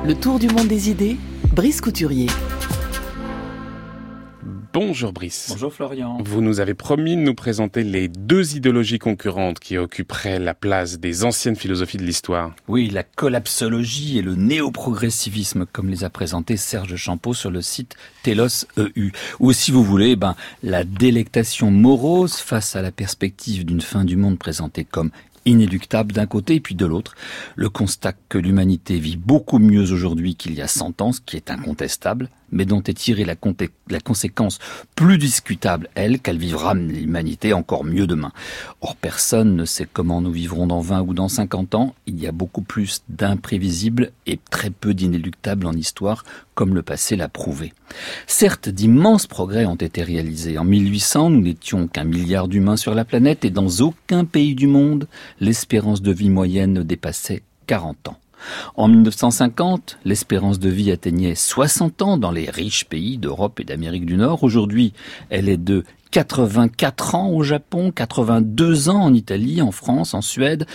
Le tour du monde des idées, Brice Couturier. Bonjour Brice. Bonjour Florian. Vous nous avez promis de nous présenter les deux idéologies concurrentes qui occuperaient la place des anciennes philosophies de l'histoire. Oui, la collapsologie et le néoprogressivisme, comme les a présentés Serge Champeau sur le site Telos EU. Ou si vous voulez, la délectation morose face à la perspective d'une fin du monde présentée comme inéluctable d'un côté et puis de l'autre, le constat que l'humanité vit beaucoup mieux aujourd'hui qu'il y a 100 ans, ce qui est incontestable, mais dont est tirée la conséquence plus discutable, qu'elle vivra l'humanité encore mieux demain. Or, personne ne sait comment nous vivrons dans 20 ou dans 50 ans. Il y a beaucoup plus d'imprévisibles et très peu d'inéluctables en histoire, comme le passé l'a prouvé. Certes, d'immenses progrès ont été réalisés. En 1800, nous n'étions qu'1 milliard d'humains sur la planète et dans aucun pays du monde, l'espérance de vie moyenne ne dépassait 40 ans. En 1950, l'espérance de vie atteignait 60 ans dans les riches pays d'Europe et d'Amérique du Nord. Aujourd'hui, elle est de 84 ans au Japon, 82 ans en Italie, en France, en Suède,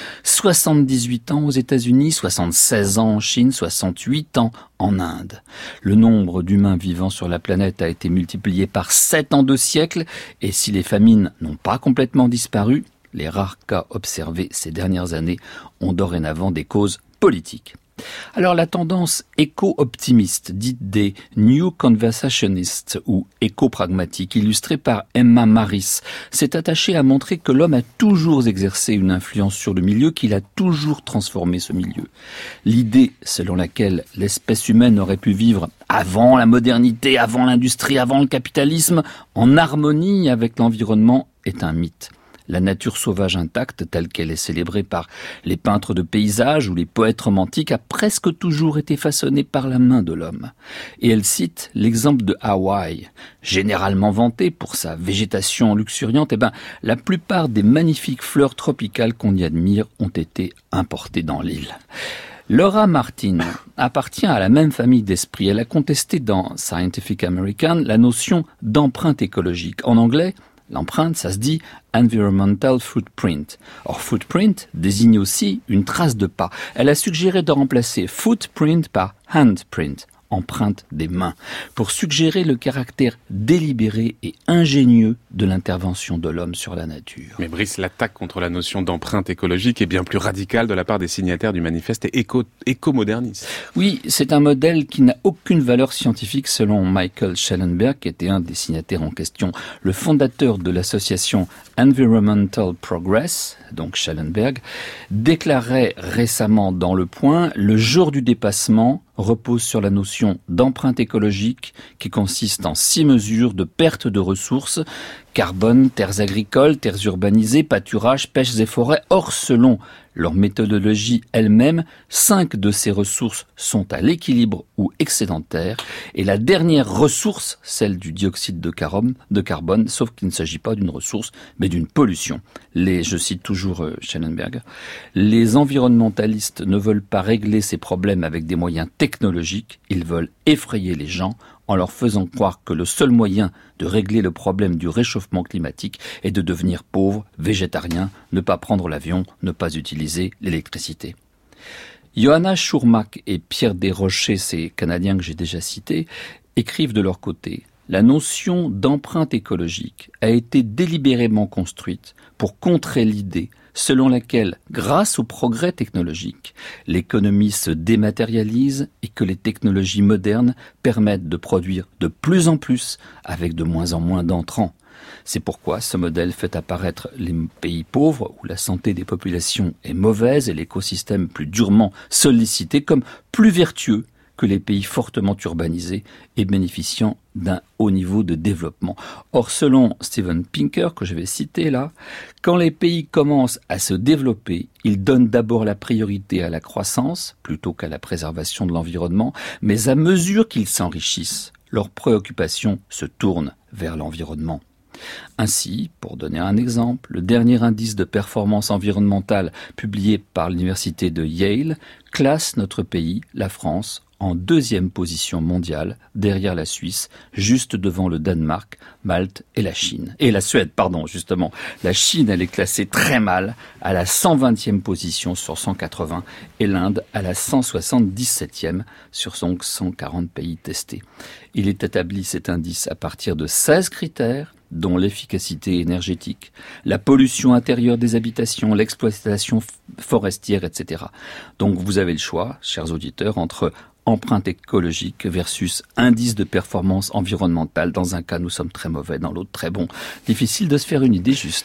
78 ans aux États-Unis, 76 ans en Chine, 68 ans en Inde. Le nombre d'humains vivant sur la planète a été multiplié par 7 en 2 siècles, et si les famines n'ont pas complètement disparu, les rares cas observés ces dernières années ont dorénavant des causes politiques. Alors la tendance éco-optimiste, dite des New Conversationists ou éco-pragmatiques, illustrée par Emma Maris, s'est attachée à montrer que l'homme a toujours exercé une influence sur le milieu, qu'il a toujours transformé ce milieu. L'idée selon laquelle l'espèce humaine aurait pu vivre avant la modernité, avant l'industrie, avant le capitalisme, en harmonie avec l'environnement, est un mythe. La nature sauvage intacte, telle qu'elle est célébrée par les peintres de paysages ou les poètes romantiques, a presque toujours été façonnée par la main de l'homme. Et elle cite l'exemple de Hawaï. Généralement vanté pour sa végétation luxuriante, la plupart des magnifiques fleurs tropicales qu'on y admire ont été importées dans l'île. Laura Martin appartient à la même famille d'esprit. Elle a contesté dans Scientific American la notion d'empreinte écologique. En anglais, l'empreinte, ça se dit environmental footprint. Or, footprint désigne aussi une trace de pas. Elle a suggéré de remplacer footprint par handprint, empreinte des mains, pour suggérer le caractère délibéré et ingénieux de l'intervention de l'homme sur la nature. Mais Brice, l'attaque contre la notion d'empreinte écologique est bien plus radicale de la part des signataires du manifeste éco-moderniste. Oui, c'est un modèle qui n'a aucune valeur scientifique selon Michael Schellenberg, qui était un des signataires en question. Le fondateur de l'association Environmental Progress, donc Schellenberg, déclarait récemment dans Le Point: le jour du dépassement repose sur la notion d'empreinte écologique qui consiste en 6 mesures de perte de ressources: carbone, terres agricoles, terres urbanisées, pâturages, pêches et forêts. Or, selon leur méthodologie elle-même, 5 de ces ressources sont à l'équilibre ou excédentaires, et la dernière ressource, celle du dioxyde de carbone, sauf qu'il ne s'agit pas d'une ressource, mais d'une pollution. Je cite toujours Schellenberg, les environnementalistes ne veulent pas régler ces problèmes avec des moyens technologiques, ils veulent effrayer les gens en leur faisant croire que le seul moyen de régler le problème du réchauffement climatique est de devenir pauvre, végétarien, ne pas prendre l'avion, ne pas utiliser l'électricité. Johanna Schurmack et Pierre Desrochers, ces Canadiens que j'ai déjà cités, écrivent de leur côté: la notion d'empreinte écologique a été délibérément construite pour contrer l'idée selon laquelle, grâce au progrès technologique, l'économie se dématérialise et que les technologies modernes permettent de produire de plus en plus avec de moins en moins d'entrants. C'est pourquoi ce modèle fait apparaître les pays pauvres où la santé des populations est mauvaise et l'écosystème plus durement sollicité comme plus vertueux que les pays fortement urbanisés et bénéficiant d'un haut niveau de développement. Or, selon Steven Pinker, que je vais citer là, quand les pays commencent à se développer, ils donnent d'abord la priorité à la croissance plutôt qu'à la préservation de l'environnement, mais à mesure qu'ils s'enrichissent, leurs préoccupations se tournent vers l'environnement. Ainsi, pour donner un exemple, le dernier indice de performance environnementale publié par l'université de Yale classe notre pays, la France, en 2e position mondiale, derrière la Suisse, juste devant le Danemark, Malte et la Chine. Et la Suède, pardon, justement. La Chine, elle est classée très mal, à la 120e position sur 180, et l'Inde à la 177e sur son 140 pays testés. Il est établi, cet indice, à partir de 16 critères, dont l'efficacité énergétique, la pollution intérieure des habitations, l'exploitation forestière, etc. Donc vous avez le choix, chers auditeurs, entre empreinte écologique versus indice de performance environnementale. Dans un cas, nous sommes très mauvais, dans l'autre, très bons. Difficile de se faire une idée juste.